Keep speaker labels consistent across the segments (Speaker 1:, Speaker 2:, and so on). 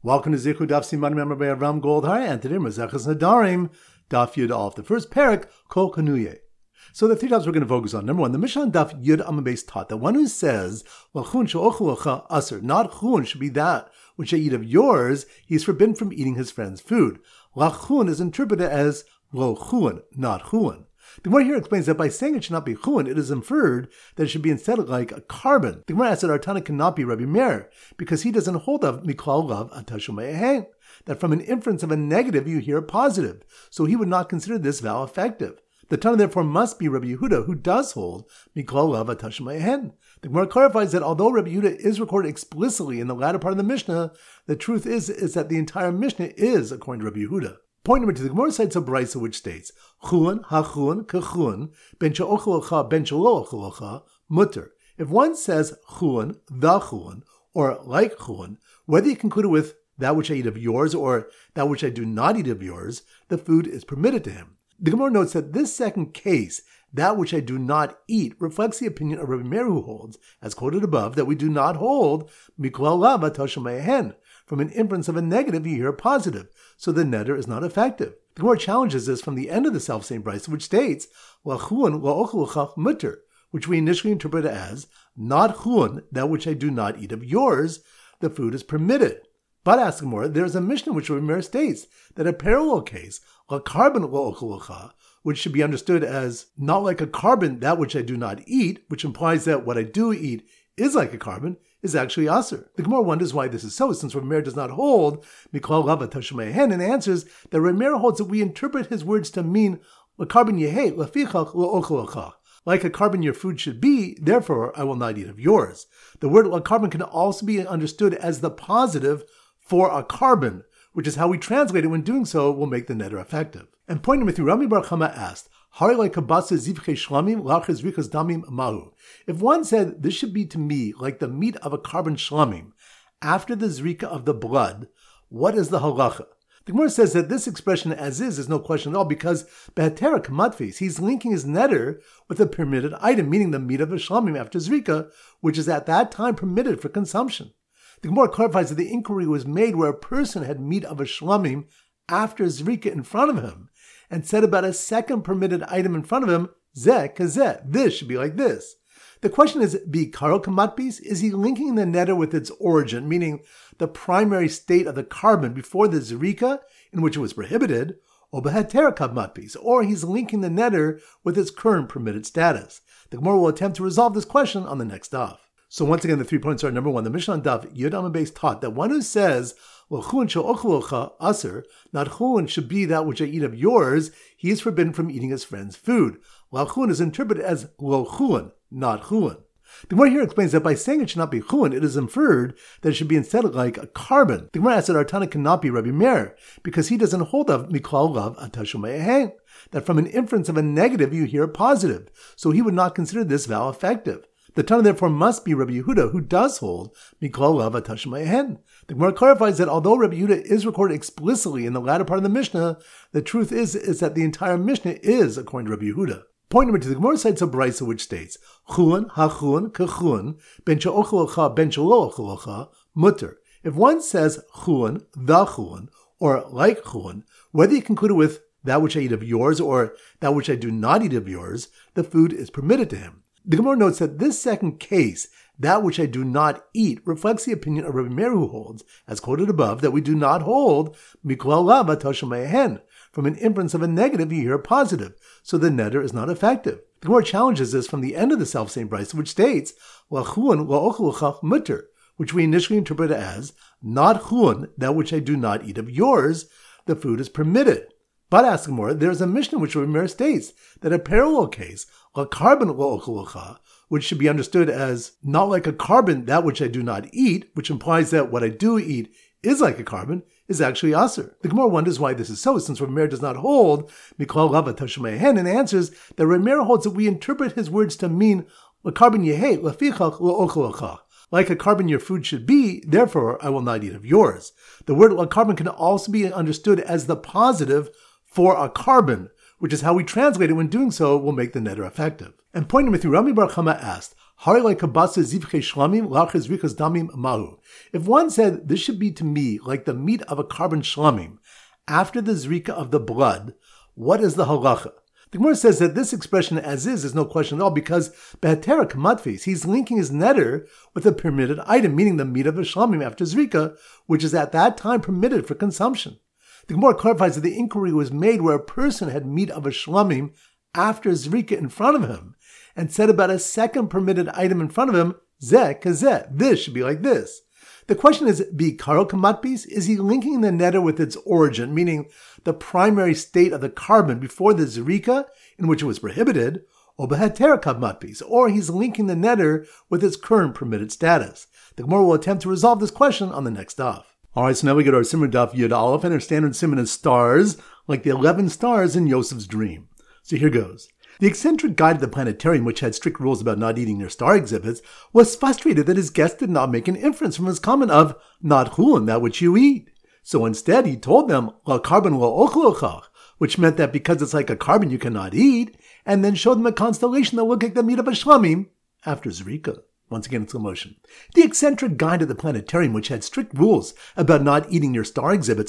Speaker 1: Welcome to Zichud Daf Siman Member by Avram Goldhar, and today Maseches Nadarim, Daf Yud Aleph, the first parak, Kol Kanuye. So the three topics we're going to focus on. Number one, the Mishnah on Daf Yud Amabes taught that one who says, L'chun she'ochel lecha aser, not chun should be that which I eat of yours, he is forbidden from eating his friend's food. L'chun is interpreted as lo chun, not chun. The Gemara here explains that by saying it should not be chun, it is inferred that it should be instead like a carbon. The Gemara asks that our Tana cannot be Rabbi Meir, because he doesn't hold of miklal lav atashumayehen, that from an inference of a negative you hear a positive, so he would not consider this vow effective. The Tana therefore must be Rabbi Yehuda, who does hold miklal lav atashumayehen. The Gemara clarifies that although Rabbi Yehuda is recorded explicitly in the latter part of the Mishnah, the truth is that the entire Mishnah is according to Rabbi Yehuda. Point number two, the Gemara cites a brisa which states, Chun, ha-chun, ka-chun, ben she'ochel ben she'lo ochel mutter. If one says chun, the chun, or like chun, whether you conclude it with that which I eat of yours or that which I do not eat of yours, the food is permitted to him. The Gemara notes that this second case, that which I do not eat, reflects the opinion of Rabbi Meir, who holds, as quoted above, that we do not hold miklal lav atashumayehen. From an inference of a negative, you hear a positive, so the neder is not effective. The Gemara challenges this from the end of the self-same brisa, which states, L'chun la'ochel lecha mutter, which we initially interpret as, not chun, that which I do not eat of yours, the food is permitted. But, asks the Gemara, there is a Mishnah which Rabbi Meir states that a parallel case, carbon la'ochel lecha, which should be understood as not like a carbon, that which I do not eat, which implies that what I do eat is like a carbon, is actually aser. The Gemara wonders why this is so, since Rabbi Meir does not hold miklal lav atashumayehen, and answers that Rabbi Meir holds that we interpret his words to mean l'carbon yehei lefichach la'ochel lecha. Like a carbon your food should be, therefore I will not eat of yours. The word l'carbon can also be understood as the positive for a carbon, which is how we translate it. When doing so, will make the neder effective. And point number three, Rami Bar Chama asked, if one said, this should be to me like the meat of a carbon shlamim, after the zrika of the blood, what is the halacha? The Gemara says that this expression as is no question at all, because behetera kamatfis, he's linking his neder with a permitted item, meaning the meat of a shlamim after zrika, which is at that time permitted for consumption. The Gemara clarifies that the inquiry was made where a person had meat of a shlamim after zrika in front of him, and said about a second permitted item in front of him, zeh kazeh, this should be like this. The question is, bikaro kamatpis, is he linking the neder with its origin, meaning the primary state of the carbon before the zrika, in which it was prohibited, or beheter kamatpis, or he's linking the neder with its current permitted status? The Gemara will attempt to resolve this question on the next daf. So once again, the 3 points are: number one, the Mishnah on Daf Yud Amabes taught that one who says, L'chun she'ochel lecha aser, not chun should be that which I eat of yours, he is forbidden from eating his friend's food. L'chun is interpreted as lo chun, not chun. The Gemara here explains that by saying it should not be chun, it is inferred that it should be instead like a carbon. The Gemara asks that our Tana cannot be Rabbi Meir, because he doesn't hold of miklal lav atashumayehen, that from an inference of a negative you hear a positive, so he would not consider this vow effective. The Tana therefore must be Rabbi Yehuda, who does hold miklal lav atashumayehen. The Gemara clarifies that although Rabbi Yehuda is recorded explicitly in the latter part of the Mishnah, the truth is that the entire Mishnah is according to Rabbi Yehuda. Point number two, the Gemara cites a brisa which states, Chun, ha-chun, ka-chun, ben she'ochel ben she'lo ochel mutter. If one says chun, the chun, or like chun, whether you conclude it with that which I eat of yours or that which I do not eat of yours, the food is permitted to him. The Gemara notes that this second case, that which I do not eat, reflects the opinion of Rabbi Meir, who holds, as quoted above, that we do not hold miklal lav atashumayehen. From an inference of a negative, you hear a positive, so the neder is not effective. The Gemara challenges this from the end of the self-same brisa, which states, L'chun la'ochel lecha mutter, which we initially interpret as, not chun, that which I do not eat of yours, the food is permitted. But, asks the Gemara, there is a Mishnah which Rabbi Meir states that a parallel case, carbon la'ochel lecha, which should be understood as not like a carbon, that which I do not eat, which implies that what I do eat is like a carbon, is actually aser. The Gemara wonders why this is so, since Rabbi Meir does not hold miklal lav atashumayehen, and answers that Rabbi Meir holds that we interpret his words to mean l'carbon yehei lefichach la'ochel lecha. Like a carbon your food should be, therefore I will not eat of yours. The word l'carbon can also be understood as the positive for a carbon, which is how we translate it. When doing so, will make the neder effective. And point number three, Rami Bar Chama asked, Hari like kabasa zivche shlamim lachas rikas damim mahu. If one said, this should be to me like the meat of a carbon shlamim, after the zrika of the blood, what is the halacha? The Gemara says that this expression as is no question at all, because behetera kamatfis, he's linking his netter with a permitted item, meaning the meat of a shlamim after zrika, which is at that time permitted for consumption. The Gemara clarifies that the inquiry was made where a person had meat of a shlamim after zrika in front of him, and said about a second permitted item in front of him, zeh kazeh, this should be like this. The question is, bikaro kamatpis, is he linking the netter with its origin, meaning the primary state of the carbon before the zrika, in which it was prohibited, or behetera kamatpis, or he's linking the netter with its current permitted status? The Gemara will attempt to resolve this question on the next daf. Alright, so now we get our Simon daf Yud Aleph, and our standard Simon is stars, like the 11 stars in Yosef's dream. So here goes. The eccentric guide of the planetarium, which had strict rules about not eating near star exhibits, was frustrated that his guest did not make an inference from his comment of, not chulin, that which you eat. So instead, he told them, la carbon lo ochlochach, which meant that because it's like a carbon you cannot eat, and then showed them a constellation that looked like the meat of a shlamim after zrika. Once again, it's slow motion. The eccentric guide of the planetarium, which had strict rules about not eating near star exhibits,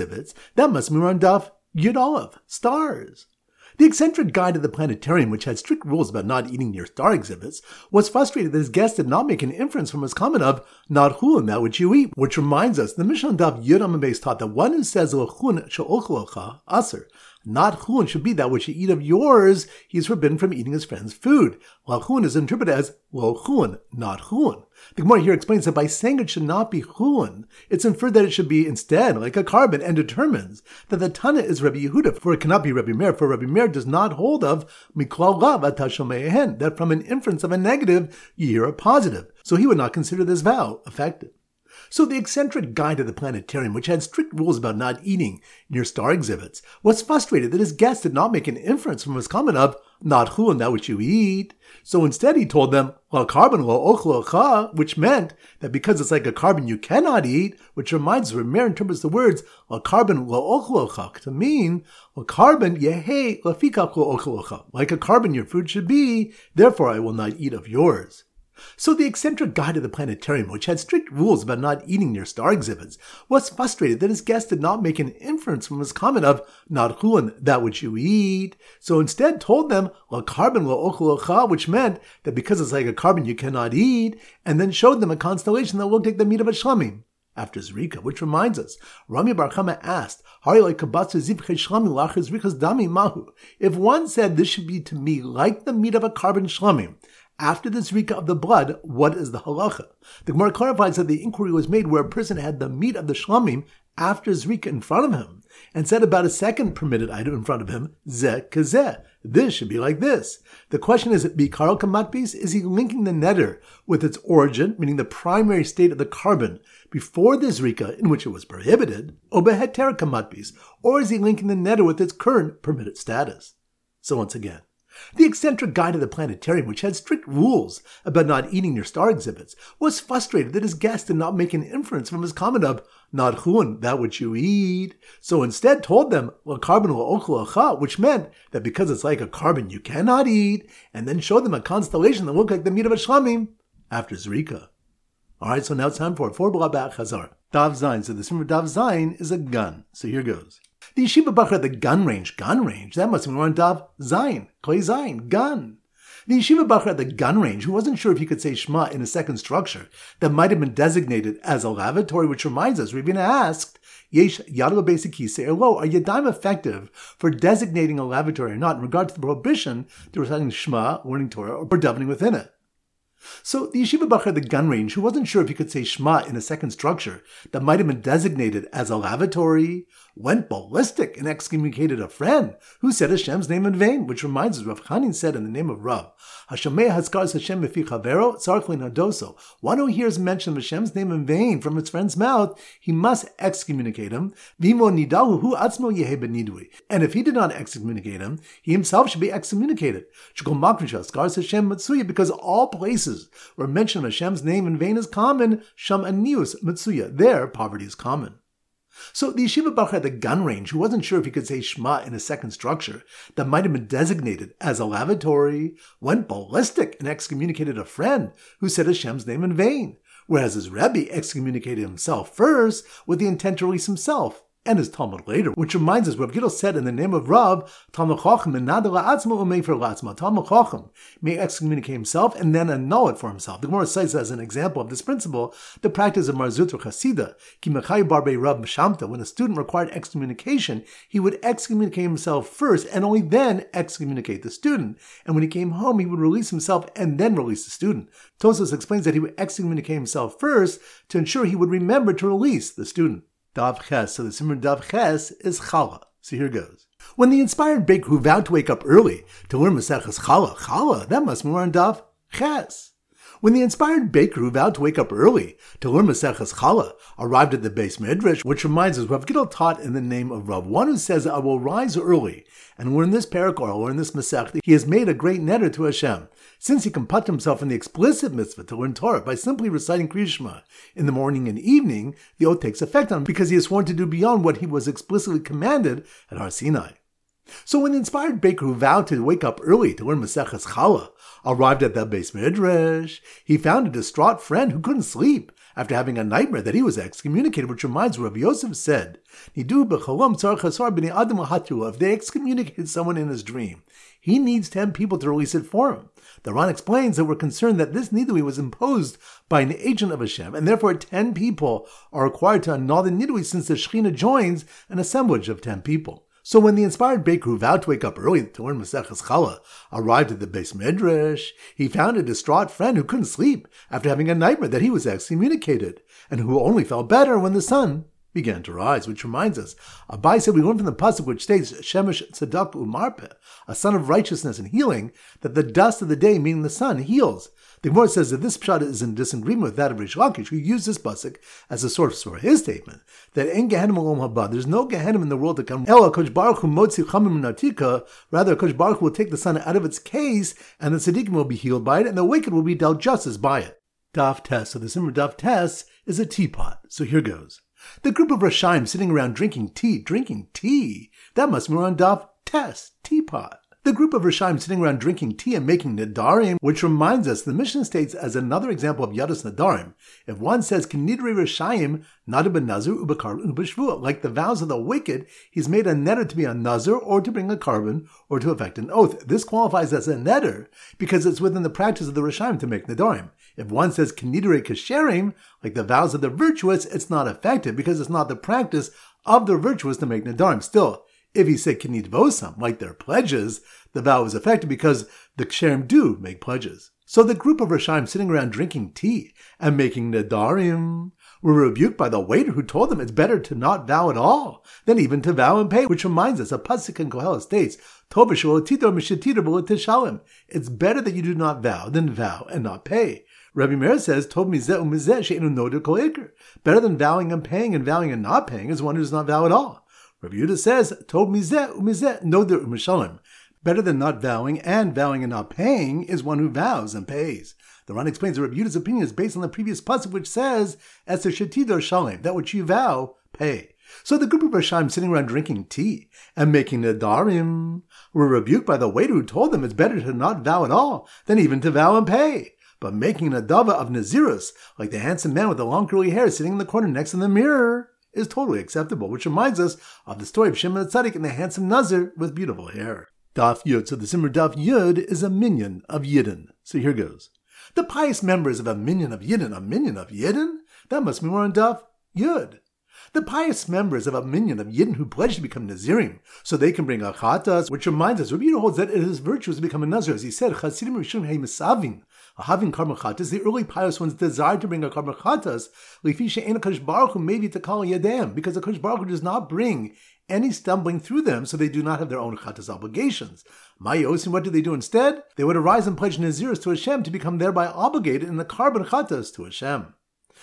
Speaker 1: that must mean on daf Yud Aleph, stars. The eccentric guide of the planetarium, which had strict rules about not eating near star exhibits, was frustrated that his guest did not make an inference from his comment of, not chulin, that which you eat, which reminds us, the Mishnah Daf Yud Amud Beis taught that one who says, l'chun she'ochlocha, aser, not chulin should be that which you eat of yours, he is forbidden from eating his friend's food. L'chun is interpreted as, lo chulin, not chulin. The Gemara here explains that by saying it should not be chulin, it's inferred that it should be instead like a carbon, and determines that the Tana is Rabbi Yehuda, for it cannot be Rabbi Meir, for Rabbi Meir does not hold of miklal lav atashomehen, that from an inference of a negative you hear a positive, so he would not consider this vow effective. So the eccentric guide of the planetarium, which had strict rules about not eating near star exhibits, was frustrated that his guest did not make an inference from his comment of, not chulin, that which you eat. So instead he told them, la carbon lo ochlocha, which meant that because it's like a carbon you cannot eat, which reminds us, Rameir interprets the words, la carbon lo ochlocha, to mean, la carbon yehe lafikach lo ochlocha, like a carbon your food should be, therefore I will not eat of yours. So the eccentric guide of the planetarium, which had strict rules about not eating near star exhibits, was frustrated that his guest did not make an inference from his comment of, not chulin, that which you eat, so instead told them, la carbon lo ochlocha, which meant that because it's like a carbon you cannot eat, and then showed them a constellation that looked like the meat of a shlamim after zrika, which reminds us, Rami Bar Chama asked, Hari like kabatsu zivche shlamim lachas rikas dami mahu. If one said this should be to me like the meat of a carbon shlamim, after the zrika of the blood, what is the halacha? The Gemara clarifies that the inquiry was made where a person had the meat of the shlamim after zrika in front of him, and said about a second permitted item in front of him, zeh kazeh, this should be like this. The question is, bikaro kamatpis, is he linking the netter with its origin, meaning the primary state of the carbon before the zrika in which it was prohibited, or behetera kamatpis, or is he linking the netter with its current permitted status? So once again, the eccentric guide of the planetarium, which had strict rules about not eating near star exhibits, was frustrated that his guest did not make an inference from his comment of, not chulin, that which you eat, so instead told them, la carbon lo ochlocha, which meant that because it's like a carbon you cannot eat, and then showed them a constellation that looked like the meat of a shlamim after zrika. Alright, so now it's time for 4 B'Chazar Chazar. Dav Zayin. So the symbol of Dav Zayin is a gun. So here goes. The yeshiva bachar at the gun range, that must mean we're on Dav Zayin, Klei Zayin, gun. The yeshiva bachar at the gun range, who wasn't sure if he could say Shema in a second structure that might have been designated as a lavatory, which reminds us, Ravina asked, Yesh Yadla Basic Kisei Elo, are Yadayim effective for designating a lavatory or not in regard to the prohibition to reciting Shema, learning Torah, or davening within it? So the yeshiva bachar at the gun range, who wasn't sure if he could say Shema in a second structure that might have been designated as a lavatory, went ballistic and excommunicated a friend who said Hashem's name in vain, which reminds us, Rav Chanin said in the name of Rav, Hashemei haskars Hashem mefi chavero tzarich nadoso. One who hears mention of Hashem's name in vain from his friend's mouth, he must excommunicate him. Vimo nidahu hu atzmo yehe benidui. And if he did not excommunicate him, he himself should be excommunicated. Because all places where mention of Hashem's name in vain is common, sham anius mitsuya. There, poverty is common. So the yeshiva baruch at the gun range, who wasn't sure if he could say Shema in a second structure that might have been designated as a lavatory, went ballistic and excommunicated a friend who said Hashem's name in vain, whereas his Rebbe excommunicated himself first with the intent to release himself and his Talmud later, which reminds us Rav Gidl said in the name of Rav, Talmud Chacham Talmud Chacham may excommunicate himself and then annul it for himself. The Gemara cites as an example of this principle the practice of Mar Zutra Chasida, Ki Mechai Barbe Rav Shamta. When a student required excommunication, he would excommunicate himself first and only then excommunicate the student. And when he came home, he would release himself and then release the student. Tosfos explains that he would excommunicate himself first to ensure he would remember to release the student. Dav Ches, so the Simmer Dav Ches is Challah. So here goes. When the inspired baker who vowed to wake up early to learn Maseches Challah, that must be more on Dav Ches. When the inspired baker who vowed to wake up early to learn Maseches Challah arrived at the Beis Midrash, which reminds us Rav Gidl taught in the name of Rav, one who says, I will rise early and learn this parak or learn this Masechta, he has made a great neder to Hashem, since he can put himself in the explicit mitzvah to learn Torah by simply reciting Kriya Shema in the morning and evening. The oath takes effect on him because he is sworn to do beyond what he was explicitly commanded at Har Sinai. So when the inspired baker who vowed to wake up early to learn Maseches Challah arrived at the Beis Midrash, he found a distraught friend who couldn't sleep after having a nightmare that he was excommunicated, which reminds Rabbi Yosef said, if they excommunicated someone in his dream, he needs 10 people to release it for him. The Ran explains that we're concerned that this nidui was imposed by an agent of Hashem, and therefore 10 people are required to annul the nidui since the Shekhinah joins an assemblage of 10 people. So when the inspired baker who vowed to wake up early to learn Maseches Challah arrived at the Beis Midrash, he found a distraught friend who couldn't sleep after having a nightmare that he was excommunicated, and who only felt better when the sun began to rise, which reminds us, Abai said we learn from the pasuk which states, Shemesh Tzedakah Umarpeh, a sun of righteousness and healing, that the dust of the day, meaning the sun, heals. The Gemara says that this pshat is in disagreement with that of Rish Lakish, who used this pasuk as a source for his statement that in Gehenim Olam Haba, there's no Gehenim in the world to come. Ela Kosh Baruch Hu Motzi Chamim Natika. Rather, Kosh Baruch Hu will take the sun out of its case, and the tzaddikim will be healed by it, and the wicked will be dealt justice by it. Daf Tes. So the Simmer Daf Tes is a teapot. So here goes. The group of Rashaim sitting around drinking tea. That must be on Daf Tes, teapot. The group of Rishaim sitting around drinking tea and making Nadarim, which reminds us, the Mishnah states as another example of Yadas Nadarim, if one says, Kinidre Rishaim, Nada ben Nazir, Ubakar, Ubashvua, like the vows of the wicked, he's made a neder to be a Nazir, or to bring a carbon, or to effect an oath. This qualifies as a neder, because it's within the practice of the Rishaim to make Nadarim. If one says, Kinidre Kasherim, like the vows of the virtuous, it's not effective, because it's not the practice of the virtuous to make Nadarim. Still, if he said Kinid Vosam, like their pledges, the vow is effective because the Ksherim do make pledges. So the group of Rishaim sitting around drinking tea and making Nadarim were rebuked by the waiter who told them it's better to not vow at all than even to vow and pay, which reminds us, a pasuk in Kohelet states, it's better that you do not vow than vow and not pay. Rabbi Meir says, better than vowing and paying and vowing and not paying is one who does not vow at all. Rabbi Yehuda says, noder u'mishalim. Better than not vowing and not paying is one who vows and pays. The Ran explains that Rabbi Yehuda's opinion is based on the previous pasuk which says, Eser shetidor shalem, that which you vow, pay. So the group of Rishaim sitting around drinking tea and making nadarim were rebuked by the waiter who told them it's better to not vow at all than even to vow and pay. But making a dava of nazirus, like the handsome man with the long curly hair sitting in the corner next to the mirror, is totally acceptable, which reminds us of the story of Shimon the Tzaddik and the handsome Nazir with beautiful hair. Daf Yud. So the Simmer Daf Yud is a minyan of Yidden. So here goes. The pious members of a minyan of Yidden? That must be more on Daf Yud. The pious members of a minyan of Yidden who pledge to become Nazirim, so they can bring achatas, which reminds us, Rabbi Yehuda holds that it is virtuous to become a Nazir. As he said, Chasidim Rishon Hei Misavin, having karma chatas, the early pious ones desired to bring a karma chatas, Lifi she'en HaKadosh Baruch Hu maybe to call yadam, because the HaKadosh Baruch Hu does not bring any stumbling through them, so they do not have their own chatas obligations. Mayos, and what do they do instead? They would arise and pledge Naziris to Hashem to become thereby obligated in the carbon chatas to Hashem.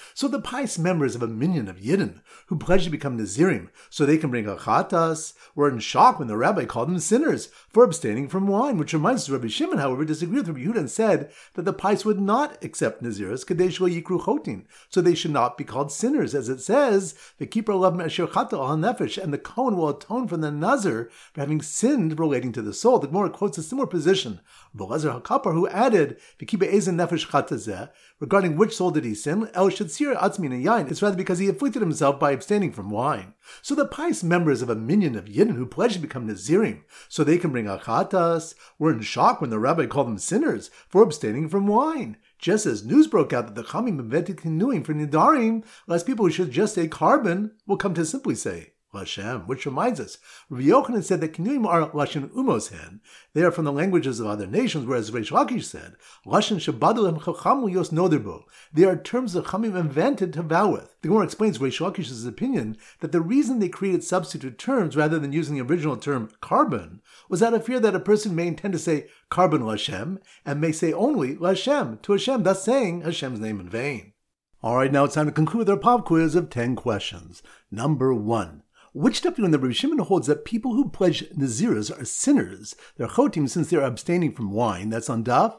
Speaker 1: So the pious members of a minyan of Yidden who pledge to become Nazirim so they can bring a chatas were in shock when the rabbi called them sinners for abstaining from wine, which reminds us Rabbi Shimon, however, disagreed with Rabbi Yehuda and said that the pious would not accept Naziris kadesh lo yikru chotin, so they should not be called sinners, as it says, "V'kipar lav me'asher chata al nefesh," and the Kohen will atone for the Nazir for having sinned relating to the soul. The Gemara quotes a similar position of Elazar HaKapar, who added, "V'kipa ezen nefesh chata zeh," regarding which soul did he sin? El shatzir atzmin yain. It's rather because he afflicted himself by abstaining from wine. So the pious members of a minyan of Yidden who pledged to become Nazirim so they can bring achatas were in shock when the rabbi called them sinners for abstaining from wine. Just as news broke out that the Chamim invented kinuim for Nidarim, lest people who should just say carbon will come to simply say Lashem, which reminds us, Rabbi Yochanan said that Kinuim are Lashon Umos Hen. They are from the languages of other nations, whereas Reish Lakish said, Lashon Shabadulem Chachamu Yos Noderbo. They are terms the Chamim invented to vow with. The Gemara explains Reish Lakish's opinion that the reason they created substitute terms rather than using the original term carbon was out of fear that a person may intend to say carbon Lashem and may say only Lashem to Hashem, thus saying Hashem's name in vain. Alright, now it's time to conclude our pop quiz of 10 questions. Number 1. Which stuff do you know that Rabbi Shimon holds that people who pledge Naziras are sinners? They're chotim since they're abstaining from wine. That's on Daf.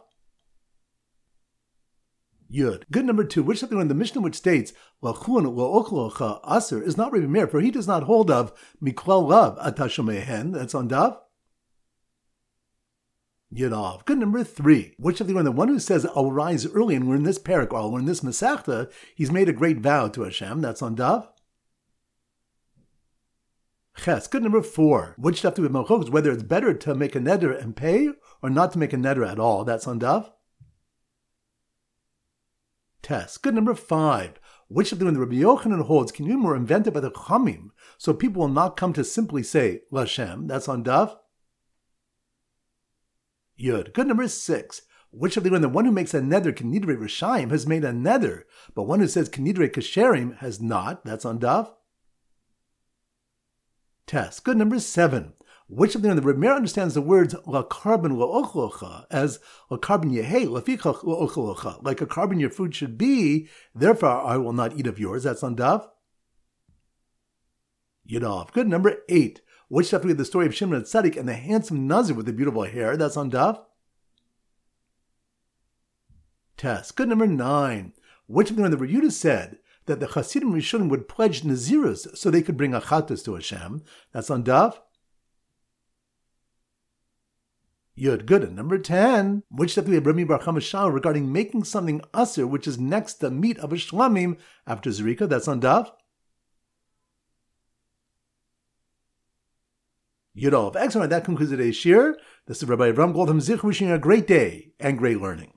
Speaker 1: Yud. Good. Number 2. Which stuff do you know in the Mishnah which states Lachun lo'ochlocha aser is not Rabbi Meir, for he does not hold of miklal lav atashomehen. That's on Daf. Yudov. Good. Number 3. Which of the one who says I'll rise early and learn this parak or I'll learn this Masechta, he's made a great vow to Hashem. That's on Daf. Ches. Good. Number 4. Which stuff do we have machlokas, whether it's better to make a neder and pay or not to make a neder at all? That's on Daf. Tes. Good. Number 5. Which of the Rabbi Yochanan holds kinuim were invented by the Chamim, so people will not come to simply say Lashem? That's on Daf. Yud. Good. Number 6. Which of the one who makes a neder kinidrei rishayim has made a neder, but one who says kinidrei kasherim has not? That's on Daf. Test. Good. Number 7. Which of the Rabbi Meir understands the words la carbon la'ochlocha as la carbon yehei lafichach la'ochlocha, like a carbon your food should be, therefore I will not eat of yours. That's on Daf. Yudov. Good. Number 8. Which stuff do we have the story of Shimon Tzadik and the handsome Nazir with the beautiful hair? That's on Daf. Test. Good. Number 9. Which of the Rabbi Yehuda said that the Hasidim Rishonim would pledge Nazirus so they could bring achatas to Hashem? That's on Daf. Yud. Good. And number 10. Which stuff do we have Rabbi Bar Chama Shal regarding making something aser, which is next to meat of a shlamim after Zerika? That's on Daf. Yudov. Excellent. That concludes today's shir. This is Rabbi Avram Goldham Zich wishing you a great day and great learning.